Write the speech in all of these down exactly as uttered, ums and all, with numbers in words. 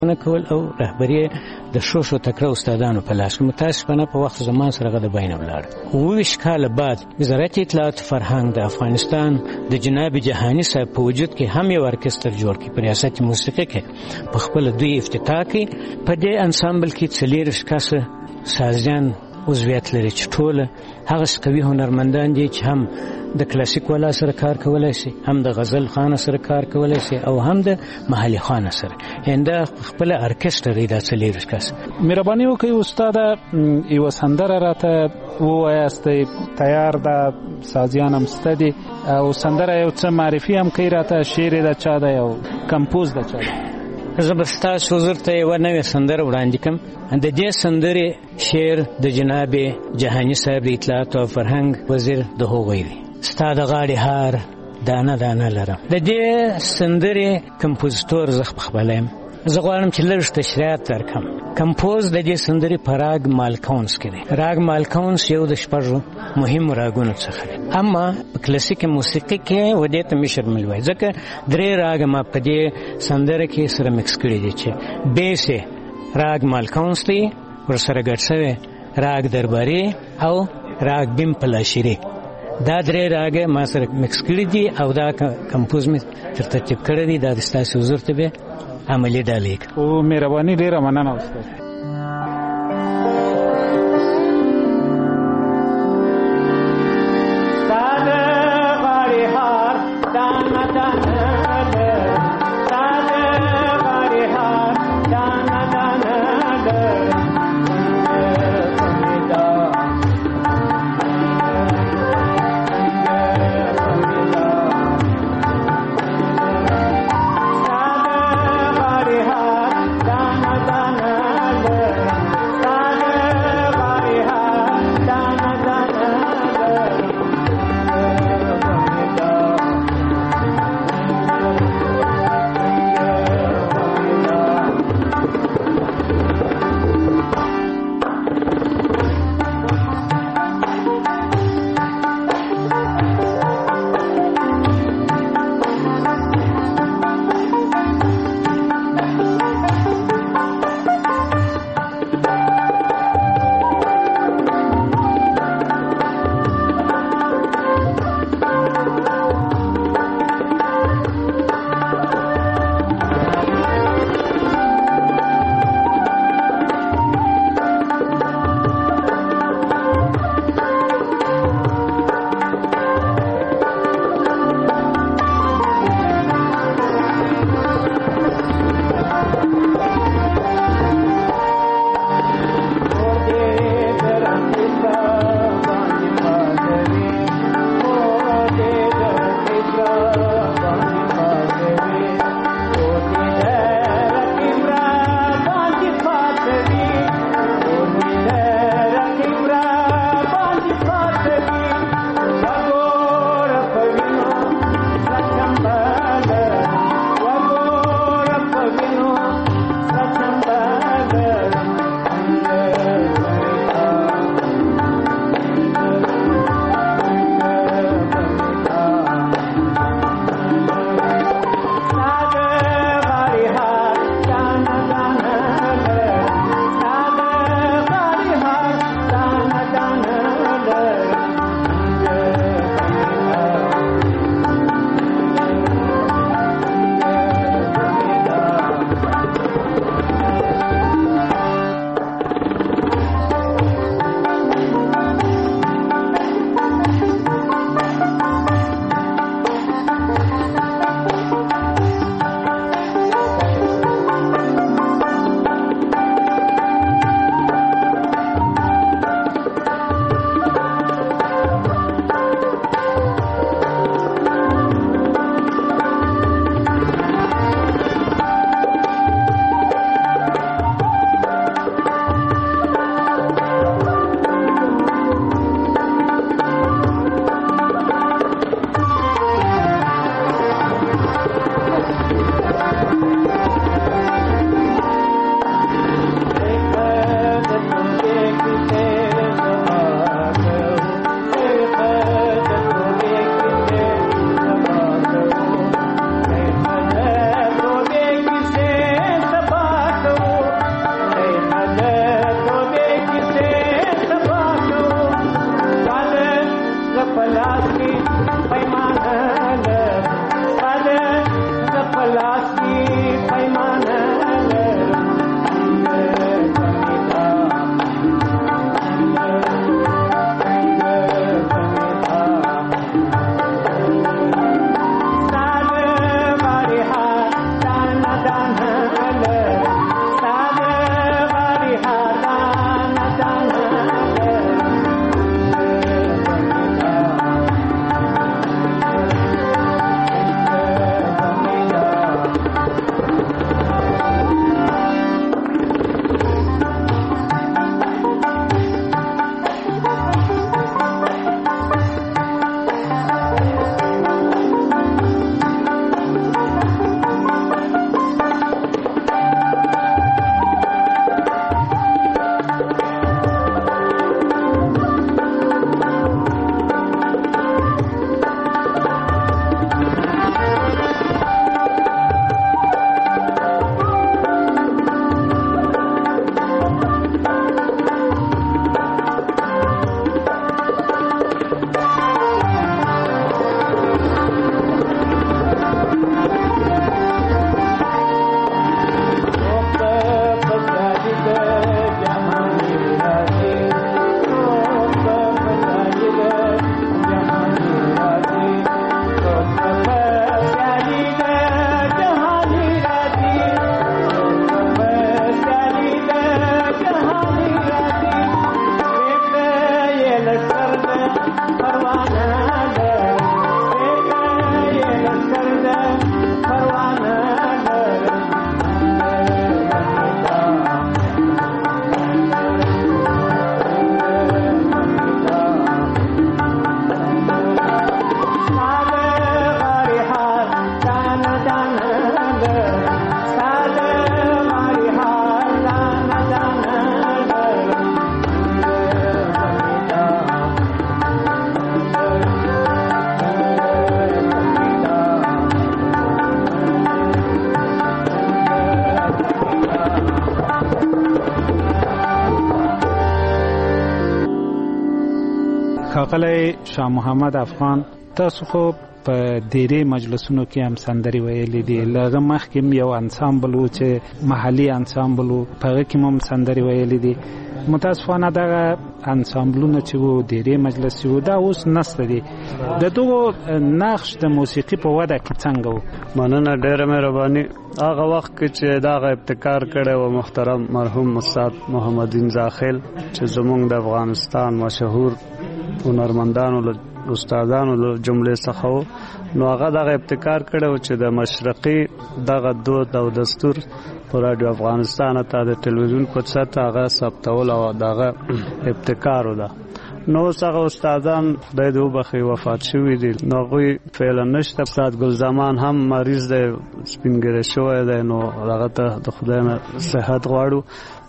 نه کول او رهبري د شو شو تکړه استادانو په لاس کې. متاسفانه په وخت زمان سره غد بین ولاړ. اوویشت کاله بعد وزارت اطلاعات فرهنګ د افغانستان د جناب جهانی صاحب په وجود کې هم یو ارکستر جوړ کړي په ریاست موسیقي کې په خپل دوی افتتاح کړي. په دې انسامبل کې څلېرویشت کسه سازیان عضویت لري چې ټول هغه قوي هنرمندان دي چې هم د کلاسیک والا سره کار کولای شي، هم د غزل خان سره کار کولای شي او هم د محلي خان سره. انده خپل ارکستر دی د څلېرویشت کس. مهرباني وکړئ استاد یو سندره راته ووایاست، تیار ده سازیان هم شته دي او سندره یو څه معرفي هم کوي راته، شعر د چا دی او کمپوز د چا دی؟ زه به ستاسو حضور ته یوه نوې سندره وړاندې کړم. د دې سندرې شعر د جناب جهانی صاحب د اطلاعات او فرهنګ وزیر د هغوی دی. ستا د غاړې هار دانه دانه لرم. د دې سندرې کمپوزیتور زه خپله یم. زه غواړم چې لږ تشریحات درکړم. کمپوز د دې سندرې په راګ مالکونس کې دی. راګ مالکونس یو د شپږو مهمو راګونو څخه دی، اما په کلاسیک موسیقي کې و دې ته مشر مل وایي، ځکه درې راګ ما په دې سندره کې سره مکس کړي دي چې بیس راګ مالکونس دی، ورسره ګډ شوی راګ درباري او راګ بیم پلاشيري. دا درې راګ ما سره مکس کړي دي او دا کمپوز مې تر ترتیب کړی دی. دا د ستاسو حضور ته به عملی ډالېږي. او مهرباني ډېره مننه استاد. ښاغلی شاه محمد افغان، تاسو خو په ډېرې مجلسونو کې هم سندرې ویلې دي. له هغه مخکې هم یو انسامبل و چې محلي انسامبل و، په هغه کې هم سندرې ویلې دي. متاسفانه دغه انسامبلونه چې وو ډېرې مجلسي وو، دا اوس نسته دي. د دغو نقش د موسیقي په وده کې څنګه و؟ مننه، ډېره مهرباني. هغه وخت کې چې دغه ابتکار کړی و محترم مرحوم استاد محمد دین زاخیل چې زموږ د افغانستان مشهور هنرمندانو له استادانو له جملې څخه و، نو هغه دغه ابتکار کړی و چې د مشرقي دغه دود او دستور په رادیو افغانستان ته د ټلویزیون په سطح هغه ثبتول او دغه ابتکار و ده. نو اوس هغه استادان خدای دې وبخښي وفات شوي دي، نو هغوی فعلا نشته. استاد ګلزمان هم مریض دی، سپینګیری شوی دی، نو هغه ته د خدای نه صحت غواړو.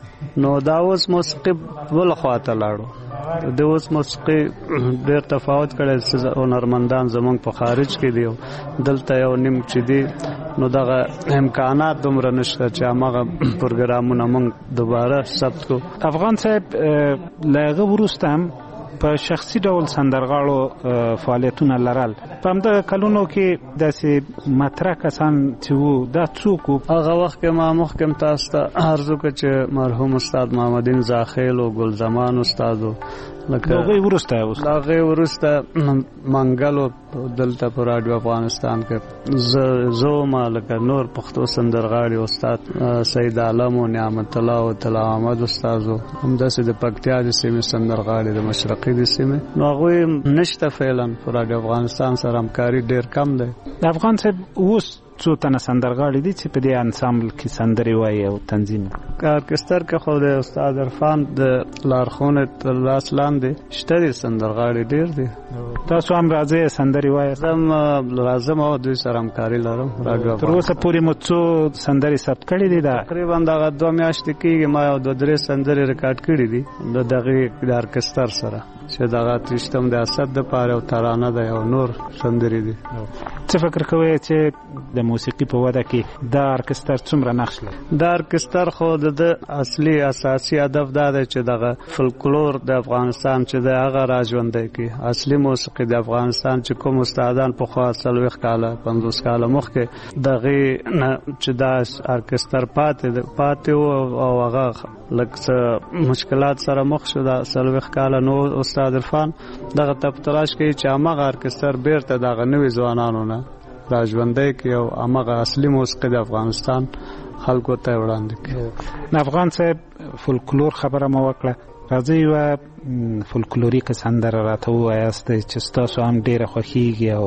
نو دا اوس موسیقي بله خواته لاړو. د اوس موسیقي ډېر تفاوت کړی، هنرمندان زموږ په خارج کې دي، دلته یو نیم چې دي، نو دغه امکانات دومره نشته چې هماغه پروګرامونه موږ دوباره ثبت کړو. افغان صاحب له هغه وروسته هم په شخصي ډول سندرغاړو فعالیتونه لرل. په همدغه کلونو کې داسې مطرح کسان چې وو، دا څوک وو؟ هغه وخت کې ما مخکې تاسو ته عرض وکړ چې مرحوم استاد محمد دین زاخیل او ګلزمان استاد و، لکه هغوی وروسته اوس هغوی وروسته منګل و دلته په رادیو افغانستان کې. زه زه وم، لکه نور پښتو سندرغاړي استاد سید عالم و نعمت الله او طلا احمد استاد و، همداسې د پکتیا د سیمې سندرغاړي د مشرقي د سیمې، نو هغوی نشته فعلا په رادیو افغانستان سره همکاري ډېر کم دی. د افغان صاحب اوس څو تنه سندرغاړي دي چې په دې انسامبل کې سندرې وایي او تنظیم؟ ارکستر کې خو د استاد عرفان د لارښوونې تر لاس لاندې شته دي سندرغاړي ډېر دي. تاسو هم راځئ سندرې وایي؟ زه هم راځم او دوی سره همکاري لرم. تر اوسه پورې مو څو سندرې ثبت کړي دي؟ دا تقریبا دغه دوه میاشتې کېږي ما یو دوه درې سندرې ریکارډ کړي دي د دغې د ارکستر سره، چې دغه ترشتم د اسد دپاره او ترانه ده او نور سندرې دي. څه فکر کوئ چې د موسیقي په وده کې دا ارکستر څومره نقش لري؟ دا ارکستر خو د اصلي اساسي هدف دا دی چې دغه فولکلور د افغانستان چې د هغه را ژوندی کړي. اصلي موسیقي د افغانستان چې کوم استادان پخوا څلوېښت کاله پنځوس کاله مخکې دغې نه چې دا ارکستر پاتې پاتې و او هغه لږ څه مشکلات سره مخ شو دا څلوېښت کاله، نو استاد عرفان دغه ته په تلاش کوي چې هماغه ارکستر بیرته دغه نوي ځوانانو نه را ژوندی کړي او هماغه اصلي موسیقي د افغانستان خلکو ته وړاندې کړي. افغان صاحب فولکلور خبره مو وکړه، راځئ یوه فولکلوریکه سندره راته ووایاست چې ستاسو هم ډېره خوښیږي او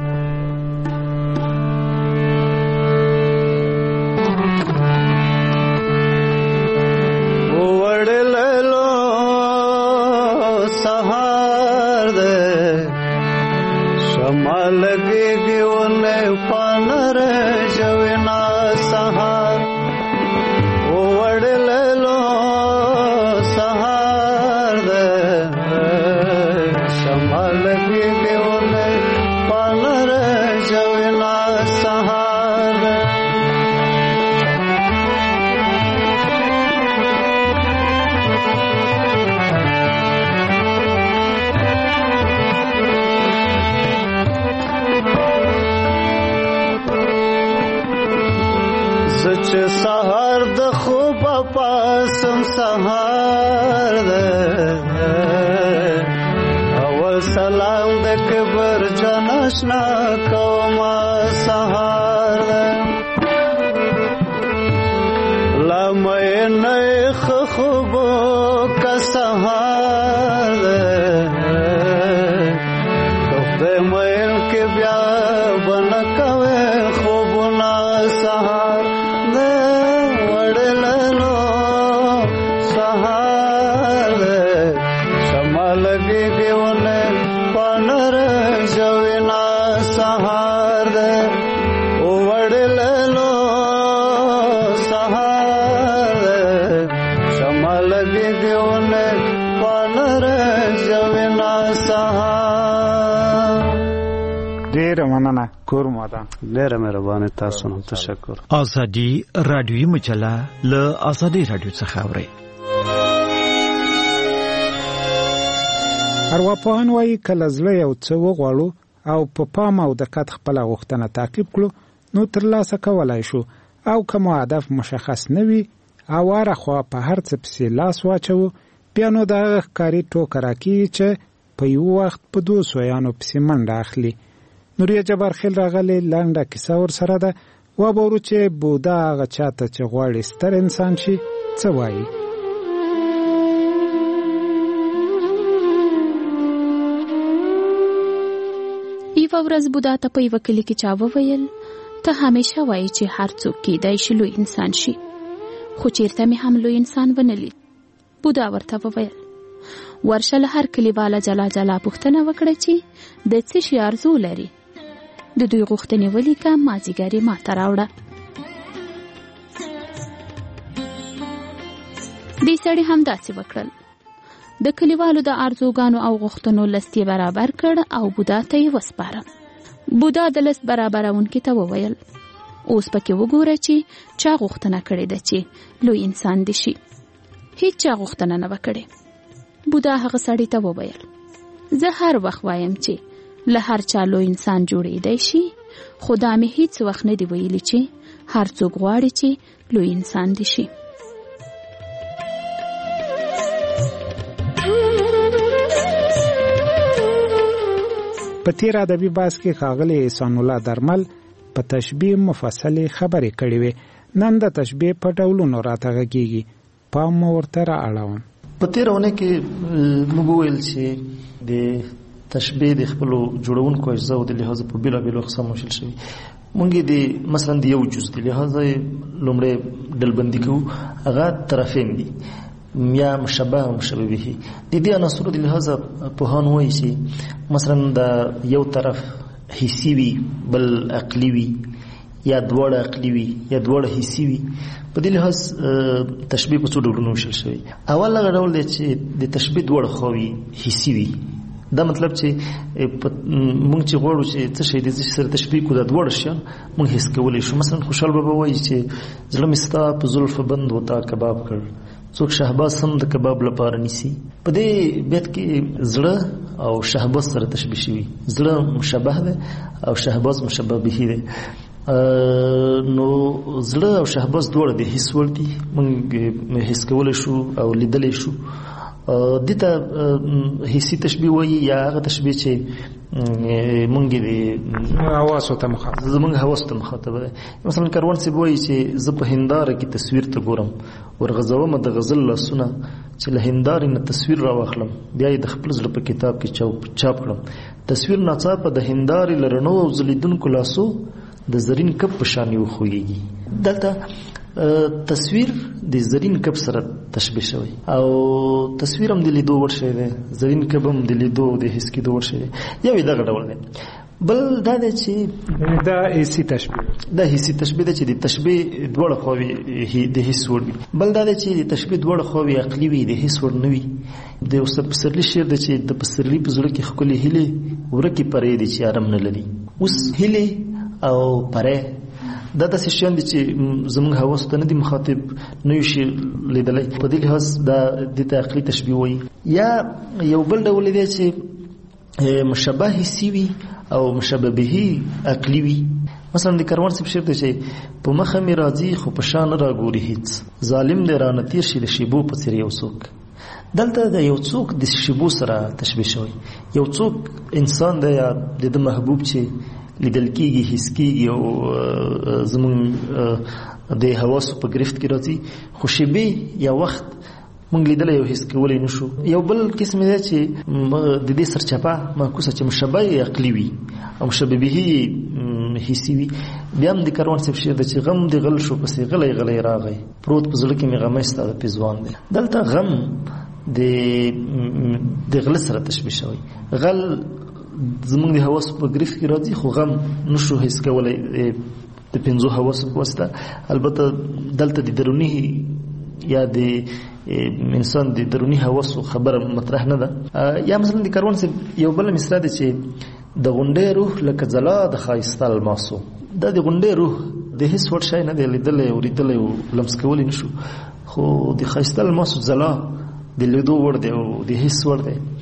ډېره مهرباني. تاسو هم تشکر. ازادي رادیوي مجله له ازادي رادیو څخه اورئ. ارواپوهان وایي کله زړه یو څه وغواړو او په پام او دقت خپله غوښتنه تعقیب کړو نو ترلاسه کولی شو، او که مو هدف مشخص نه وي او هره خوا په هر څه پسې لاس واچوو بیا نو د هغه ښکاري ټوکه راکېږي چې په یو وخت په دوو سویانو پسې منډه اخلي. نوریه جبارخیل راغلې لنډه کیسه ورسره ده. وبورو چې بودا هغه چاته چې غواړي ستر انسان شي څه وایي. یوه ورځ بودا ته په یوه کلي کې چا وویل ته همیشه وایي چې هر څوک کیدای شي لوی انسان شي، خو چیرته مې هم لوی انسان ونه لید. بودا ورته وویل ورشه له هر کلیواله جلا جلا پوښتنه وکړه چې د څه شي آرزو لري، د دوی غوښتنې ولیکه، مازدیګر یې ماته راوړه. دې سړي همداسې وکړل. د کلیوالو د آرزوګانو او غوښتنو لست یې برابر کړ او بودا ته یې وسپاره. بودا د لست برابرونکي ته وویل اوس پکې وګوره چې چا غوښتنه کړې ده چې لوی انسان دې شي. هیڅ چا غوښتنه نه وکړې. بودا هغه سړي ته وویل زه هر وخت وایم چې له هر چا لوی انسان جوړېدای شي، خو دا مې هیڅ وخت نه دی ویلي چې هر څوک غواړي چې لوی انسان دې شي. په تیر ادبي بحث کې ښاغلي احسان الله درمل په تشبیه مفصلې خبرې کړې وې. نن د تشبیه په ډولونو راته غږېږي، پام مو ورته را اړوم. په تېره اونۍ کې موږ وویل چې د تشبیه د خپلو جوړونکو اجزاو د لحاظه په بېلابېلو اقسامو ویشل شوي. موږ یې د مثلا د یو جز د لحاظه لومړی ډلبندي کوو، هغه طرفین دي یا مشبه او مشبه به. د دې عناصرو د لحاظه پوهان وایي چې مثلا د یو طرف حسي وي بل عقلي وي یا دواړه عقلي وي یا دواړه حسي وي. په دې لحاظ تشبیه په څو ډولونو ویشل شوی. اول هغه ډول دی چې د تشبیه دواړه خواوې حسي وي. دا مطلب چې موږ چې غواړو چې څه شی د څه سره تشبیه کړو دا دواړه شیان موږ حس کولی شو. مثلا خوشحال بابا وایي چې زړه مې ستا په زلفو بند و تا کباب کړ، څوک شهباز هم د کباب لپاره نیسي. په دې بیت کې زړه او شهباز سره تشبیه شوي. زړه مشبه ده او شهباز مشبه به دی. نو زړه او شهباز دواړه د حس وړ دي، موږ حس کولی شو او لیدلی شو. دې ته حسي تشبیه وایي یا هغه تشبیه چې موږ د حواسو ته مخاطب زموږ حواسو ته مخاطبه ده. مثلا کاروان صاحب وایي چې زه په هنداره کې تصویر ته ګورم، ورغځوم د غزل لاسونه چې له هندارې نه تصویر راواخلم، بیا یې د خپل زړه په کتاب کې چاپ کړم. تصویر ناڅاپه د هندارې له رڼو او ځلېدونکو لاسو د زرین کب په شان وښویږي. دلته تصویر د زرین کب سره تشبیه شوی او تصویر هم د لیدو وړ شی دی، زرین کب هم د لیدو د حس کېدو وړ شی دی. یو یې دغه ډول دی. بل دا دی چې دا حسي تشبیه دا حسي تشبیه ده چې د تشبیه دواړه خواوې د حس وړ وي. بل دا دی چې د تشبیه دواړه خواوې عقلي وي، د حس وړ نه وي. د استاد پسرلي شعر دی چې د پسرلي په زړه کې ښکلې هیلې ورکې پرې دي چې آرام نه لري. اوس هیلې او پرې دا داسې شیان دي چې زموږ حواسو ته نه دي مخاطب، نه یو شي لیدلی. په دې لحاظ دا دې ته عقلي تشبیه وایي. یا یو بل ډول دی چې مشبه حسي وي او مشبه به عقلي وي. مثلا د کاروان صاحب شعر دی چې په مخه مې راځي خو په شا نه راګوري هیڅ، ظالم دی رانه تېر شي د شیبو په څېر یو څوک. دلته د یو څوک د شیبو سره تشبیه شوی. یو څوک انسان دی یا د ده محبوب چې لیدل کېږي، حس کېږي او زموږ د حواسو په گرفت کې راځي، خو شیبې یا وخت موږ لیدلی او حس کولی نه شو. یو بل قسم دی چې د دې سرچپه معکوسه چې مشبه عقلي وي او مشبه به حسي وي. بیا هم د کاروان صاحب شعر دی چې غم د غل شو پسې غلی غلی راغی، پروت په زړه کې مې غمی ستا د پېزوان دی. دلته غم د د غله سره تشبیه شوی. غل زموږ د حواسو په گرفت کې راځي خو غم نشو حس کولی د پنځو حواسو په واسطه. البته دلته د دروني یا د انسان د دروني حواسو خبره مطرح نه ده. یا مثلا د کاروان صاحب یو بل مثال دی چې د غونډې روح لکه ځلا د ښایسته الماسو. دا د غونډې روح د هیڅ وړ شی نه دی، لیدلی اورېدلی او لمس کولی نشو، خو د ښایسته الماسو ځلا د لیدو وړ دی او د هیڅ وړ دی.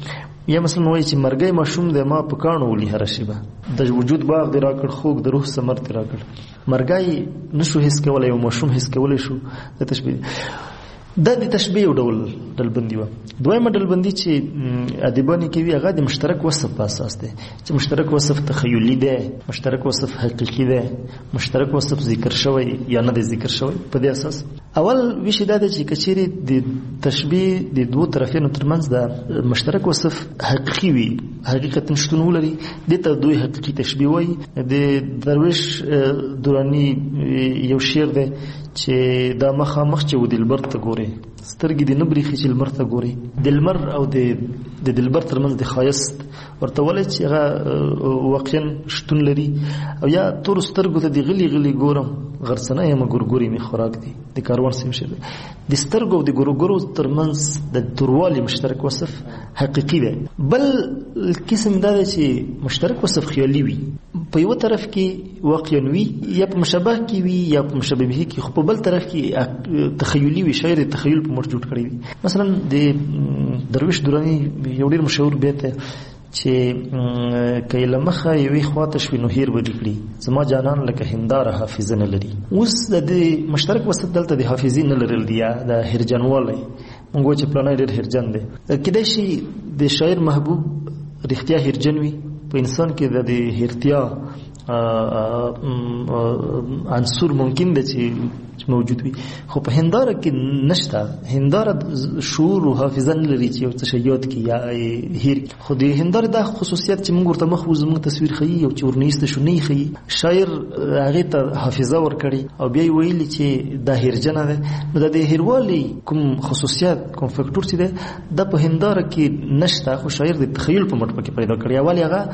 یا مثلا وایي چې مرګی ماشوم دی ما په کاڼو ولي هره شیبه د وجود باغ دی راکړ خوږ د روح ثمر دی راکړ مرګی نشو حس کولی یو ماشوم حس کولی شو د تشبیه دا د تشبیه یو ډول ډلبندي وه. دویمه ډلبندي چې ادیبان یې کوي هغه د مشترک وصف په اساس دی چې مشترک وصف تخیلي دی، مشترک وصف حقیقي دی، مشترک وصف ذکر شوی یا نه دی ذکر شوی. په دې اساس اول ویشي دا دی چې که چیرې د تشبیه د دوو طرفینو ترمنځ د مشترک وصف حقیقي وي، حقیقتا شتون ولري، دې ته دوی حقیقي تشبیه وایي. د درویش دوراني یو شعر دی چې دا مخامخ چې و دلبر ته ګوري سترګې دې نه بریښي چې لمر ته ګوري. د لمر او د دلبر ترمنځ د ښایست ورته ولی چې هغه واقعا شتون لري. او یا تورو سترګو ته د غلي غلي ګورم غرڅنه یم ګورګوري مې خوراک دی د کاروان سیم شي. د سترګو او د ګورګورو ترمنځ د توروالي مشترک وصف حقیقي دی. بل قسم دا دی چې مشترک وصف خیالي وي، په یو طرف کې واقعا وي یا په مشابه کې وي یا په مشابه به کې، خو په بل طرف کې تخیلي وي، شاعر تخیل په مټ جوړ کړی وي. مثلا د درویش دوراني یو ډېر مشهور بیت دی چې که له مخه یوې خواته شوي نو هیر به دې کړي زما جانان لکه هنداره حافظه نه لري. اوس د دې مشترک وصف دلته د حافظې نه لرل دی یا د هیرجنوالی، مونږ وایو چې پلانی ډېر هیرجن دی. کیدای شي د شاعر محبوب رښتیا هیرجن وي، په انسان کې د دې هیرتیا عنصر ممکن دی چې موجود وي، خو په هنداره کې نشته. هنداره شعور او حافظه نه لري چې یو څه شی یاد کړي یا هیر. خو د هنداره دا خصوصیت چې موږ ورته مخ وزو موږ تصویر ښیي او چې ورنیسته شو نه ښیي. شاعر هغې ته حافظه ورکړي او بیا یې ویلي چې دا هیرجنه ده. نو د دې هیروالي کوم خصوصیت کوم فکټور چې دی دا په هنداره کې نشته، خو شاعر د تخیل په مټ پکې پیدا کړي. اول هغه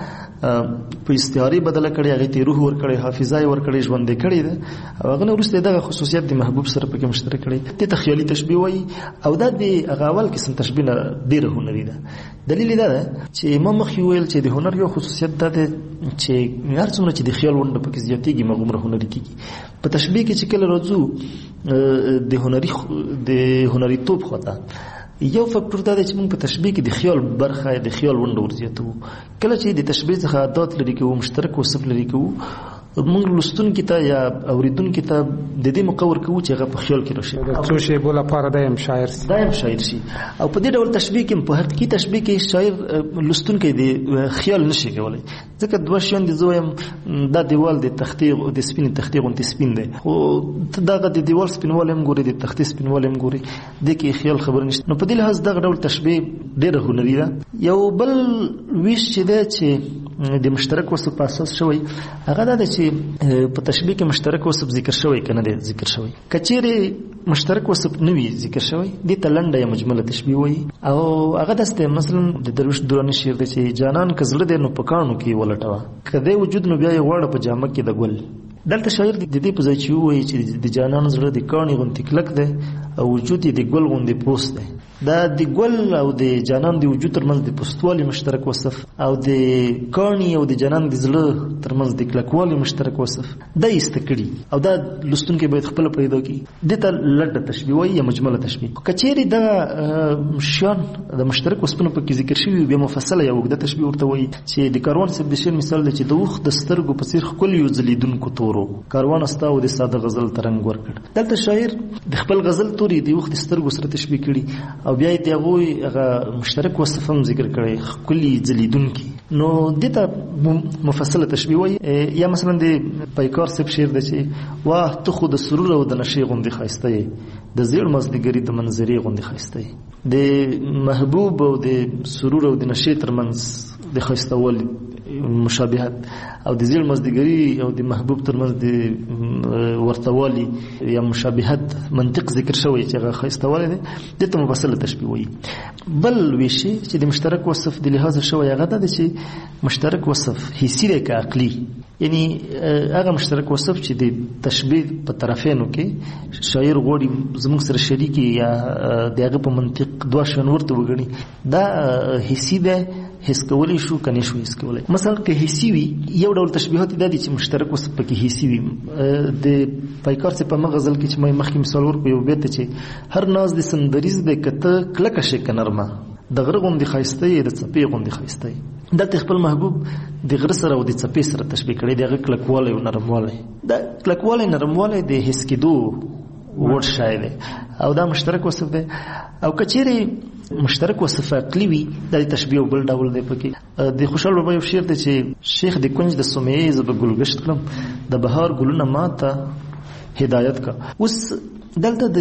په استعارې بدله کړي، هغې ته روح ورکړی، حافظه یې ورکړی، ژوندی کړی ده. او هغه نه وروسته دغه خصوصیت د محبوب سره پکې مشترک کړی. دې ته خیالي تشبیه وایي او دا د هغه اول قسم تشبیه نه ډېره هنري ده. دلیل دا ده چې ما مخکې ویل چې د هنر یو خصوصیت دا دی چې هر څومره چې د خیال ونډه پکې زیاتېږي هغومره هنري کېږي. په تشبیه کې چې کله راځو د هنري د هنریتوب خواته، یو فکټور دا دی چې موږ په تشبیه کې د خیال برخه د خیال ونډه ورزیاتوو. کله چې د تشبیه څخه عادات لري کوو، مشترک وصف لري کوو، موږ لوستونکي ته یا اوریدونکي ته د دې مقور کوو چې هغه په خیال کې راشي، څو شیبو لپاره دا یم شاعر دا یم شاعر شي. او په دې ډول تشبیه کې په حقیقي تشبیه کې شاعر لوستونکی د خیال نشي کولی، ځکه دوه شیان دي. زه وایم دا دیوال د تختې او د سپینې تختې غوندې سپین دی، خو ته دغه د دیوال سپینوالی هم ګورې، د تختې سپینوالی هم ګورې، دې کې خیال خبره نشته. نو په دې لحاظ دغه ډول تشبیه ډېره هنري ده. یو بل ویش چې دی چې د مشترک وصف په اساس شوی هغه دا دی چې په تشبیه کې مشترک وصف ذکر شوی که نه دی ذکر شوی. که چیرې مشترک وصف نه وي ذکر شوی دې ته لنډه یا مجمله تشبیه وایي. او هغه داسې دی مثلا د درویش دوراني شعر دی چې جانان که زړه دی نو په کاڼو کې ولټوه، که دی وجود نو بیا یې غواړه په جامه کې د ګل. دلته شاعر د دې په ځای چې ووایي چې د جانان زړه د کاڼي غوندې کلک دی او وجود یې د ګل غوندې پوست دی. دا د ګل او د جانان د وجود ترمنځ د پوستوالي مشترک وصف او د کاڼي او د جانان د زړه ترمنځ د کلکوالي مشترک وصف دا ایسته کړي او دا لوستونکی باید خپله پیدا کړي. دې ته لنډه تشبیه وایي یا مجمله تشبیه. که چیرې دغه شیان د مشترک وصفونه پکې ذکر شوي بیا مفصله یا اوږده تشبیه ورته وایي. چې د کاروان صاحب د شعر مثال دی چې د اوښ د سترګو په څېر ښکلیو ځلېدونکو تورو کاروان ستا او د ساده غزل ته رنګ ورکړ. دلته شاعر د خپل غزل تورې د اوښ د سترګو سره تشبیه کړي او بیا یې د هغوی هغه مشترک وصف هم ذکر کړی ښکلي ځلېدونکي. نو دې ته مفصله تشبیه وایي. یا مثلا د پیکار صاحب شعر دی چې واه ته خو د سرور او د نشې غوندې ښایسته یې، د زیړ مازدیګري د منظرې غوندې ښایسته یې. د محبوب او د سرور او د نشې ترمنځ د ښایستهوالي مشابهت او د زیړ مازدیګري او د محبوب ترمنځ د ورتهوالي یا مشابهت منطق ذکر شوی چې هغه ښایستهوالی دی، دې ته مفصله تشبیه وایي. بل ویشي چې د مشترک وصف د لحاظه شوی هغه دا دی چې مشترک وصف حسي دی که عقلي. یعنی هغه مشترک وصف چې د تشبیه په طرفینو کې شاعر غواړي زموږ سره شریکي یا د هغه په منطق دوه شیان ورته وګڼي، دا حسي دی، حس کولی شو کني شو حس کولی. مثلا که حسي وي یو ډول تشبیهات دا دي چې مشترک وصف پکې حسي وي. د پیکار څخه په مغزل کې چې مې مخکې مثال ورکړ یو بیت چې هر ناز د سندریز د کته کلک شي کنرمه د غره غوندې ښایسته یې، د څپې غوندې ښایسته یې. دلته خپل محبوب د غره سره او د څپې سره تشبیه کړی، د هغه کلکوالی او نرموالی. دا کلکوالی نرموالی د حس کېدو وړ شی دی او دا مشترک وصف دی. او که چیرې مشترک وصف عقلي وي دا د تشبیه بل ډول دی. پکې د خوشحال بابا یو شعر دی چې شیخ د کنج د سمیې زه به ګلګشت کړم، د بهار ګلونه ما ته هدایت کا. اوس دلته د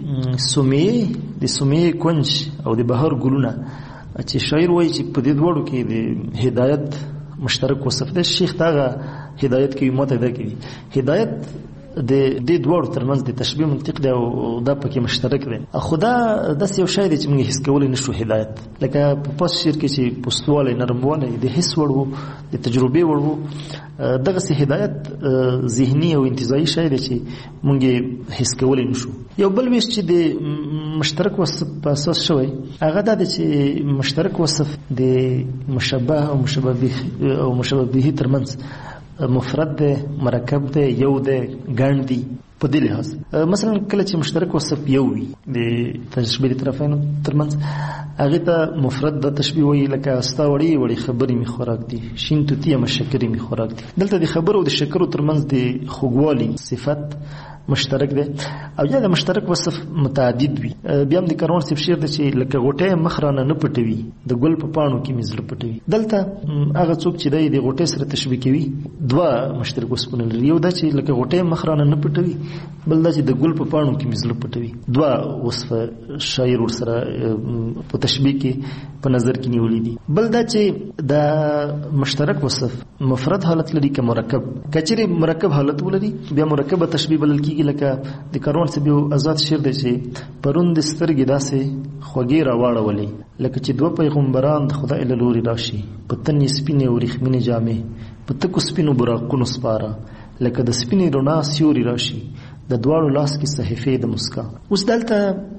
سمیې د سمیې کنج او د بهار ګلونه چې شاعر وایي چې په دې دواړو کې د هدایت مشترک وصف دی. شیخ تاغه هدایت کوي، ماته دا کوي هدایت د دې دواړو ترمنځ د تشبیه منطق دی او دا پکې مشترک دی. خو دا داسې یو شی دی چې موږ حس کولی نشو هدایت. لکه په پاس شعر کې چې پستوالی نرموالی د حس وړ و، د تجربې وړ و، دغسې هدایت ذهني او انتزاعي شی دی چې موږ حس کولی نشو. یو بل ویش چې د مشترک وصف په اساس شوی هغه دا دی چې مشترک وصف د مشبه او مشبه به او مشبه به ترمنځ مفرد دی، مرکب دی، یو دی، ګڼ دی. په دې لحاظ مثلا کله چې مشترک وصف یو وي د تشبیه د طرفینو ترمنځ، هغې ته مفرد د تشبیه وایي. لکه ستا وړې وړې خبرې مې خوراک دي، شین توتي یم شکرې مې خوراک دي. دلته د خبرو او د شکرو ترمنځ د خوږوالي صفت مشترک دی. او یا د مشترک وصف متعدد وي. بیا هم د کاروان صاحب شعر دی چې لکه غوټۍ مخ رانه نه پټوي، د ګل په پاڼو کې مې زړه پټوي. دلته هغه څوک چې دی د غوټۍ سره تشبیه کوي دوه مشترک وصفونه لري. یو دا چې لکه غوټۍ مخ رانه نه پټوي، بل دا چې د ګل په پاڼو کې مې زړه پټوي. دوه وصفه شاعر ورسره په تشبیه کې په نظر کې نیولي دي. بل دا چې د مشترک وصف مفرد حالت لري که مرکب. که چیرې مرکب حالت ولري بیا مرکبه تشبیه بلل کېږي. لکه د کاروان صاحب یو آزاد شعر دی چې پرون د سترګې داسې خوږې راواړولې، لکه چې دوه پیغمبران د خدای له لورې راشي، په تن یې سپینې وریښمینې جامې، په تکو سپینو براقونو سپاره، لکه د سپینې رڼا سیوري راشي، د دواړو لاس کې صحیفې د مسکا. اوس دلته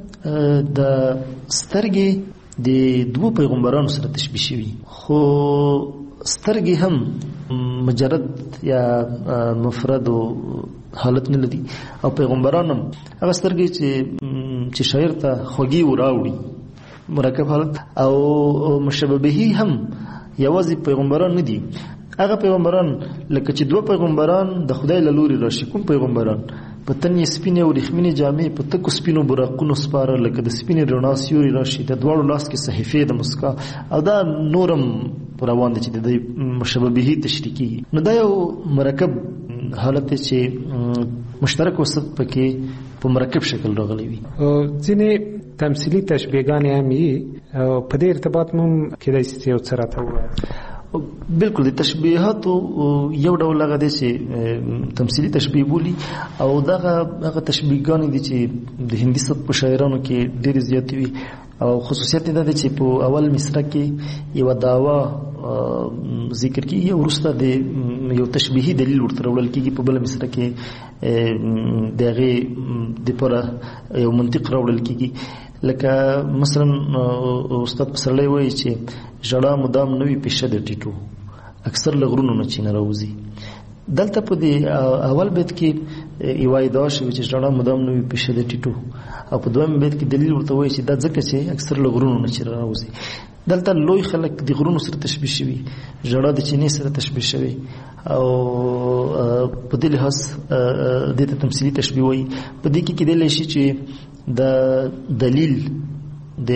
د سترګې د دوه پیغمبرانو سره تشبیه شوي، خو سترګې هم مجرد یا مفرد او حالت نه لري. او پیغمبران هم هغه سترګې چې چې شاعر ته خوږې وراوړي، مرکب حالت. او مشبه به هم یوازې پیغمبران نه دي، هغه پیغمبران لکه چې دوه پیغمبران د خدای له لورې راشي. کوم پیغمبران؟ په تن یې سپینې وریښمینې جامې، په تکو سپینو براقونو سپاره، لکه د سپینې رڼا سیوري راشي، د دواړو لاس کې صحیفې د مسکا. او دا نورم روان دي چې د مشبه به تشریح کیږي. نو دا یو مرکب حالت چې مشترک وصف پکې په مرکب شکل راغلی وي. ځینې تمثیلي تشبیهګانې هم وي او په دې ارتباط مو کېدای شي یو څه راته ووایئ. بالکل د تشبیهاتو یو ډول هغه دی چې تمثیلي تشبیه بولي، او دغه هغه تشبیهګانې دي چې د هندي سبک په شاعرانو کې ډېرې زیاتې وي. او خصوصیت دا دی چې په اول مصره کې یو دعوا ذکر کیږي، وروسته د یو تشبیهي دلیل ورته راوړل کیږي، په بل مصره کې د هغې دپاره یو منطق راوړل کیږي. لکه مثلا استاد پسرلی وایي چې ژړا مدام نوي پیشه د ټیټو، اکثر له غرونو نه چې نه راوځي. دلته په دې اول بیت کې یوه ادعا شوې چې ژړا مدام نوي پیشه د ټیټو، او په دویم بیت کې دلیل ورته وایي چې دا ځکه چې اکثر له غرونو نه چې راوځي. دلته لوی خلک د غرونو سره تشبیه شوي، ژړا د چینې سره تشبیه شوي، او په دې لحاظ دې ته تمثیلي تشبیه وایي. په دې کې کېدلی شي چې د دلیل د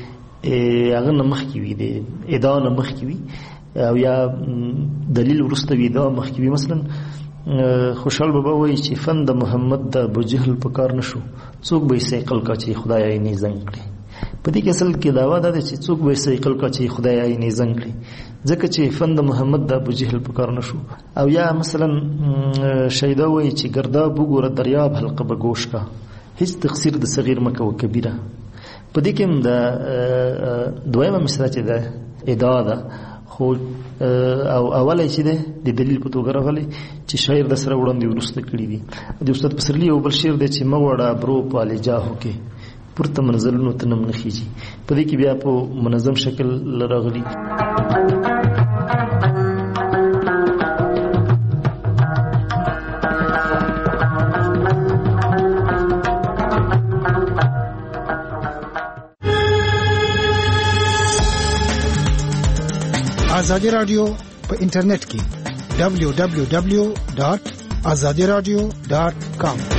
هغه نه مخکې وي، د ادعا نه مخکې وي، او یا دلیل وروسته وي ادعا مخکې وي. مثلا خوشحال بابا وایي چې فن د محمد د ابوجهل په کار نه شو، څوک به یې سیقل کا چې خدای عینې زنګ کړي. په دې کې اصل کې دعوا دا ده چې څوک به یې سیقل کا چې خدای عینې زنګ کړي، ځکه چې فن د محمد د ابوجهل په کار نه شو. او یا مثلا شیدا وایي چې ګرداب وګوره دریاب حلقه به گوش کا، هیڅ تقصیر د صغیر مکه و کبیره. په دې کې هم د دویمه مصره چې ده ادعا ده، خو او اوله چې ده د دلیل په توګه راغلی چې شاعر د سره وړاندې وروسته کړي دي. د استاد پسرلي یو بل شعر دی چې مغوړه برو په الجاهو کې پورته منزلونو ته نم نه خیږي. په دې کې بیا په منظم شکل راغلي. ازادي رادیو په انټرنیټ کې دبلیو دبلیو دبلیو ډاٹ ازادي رادیو ډاٹ کام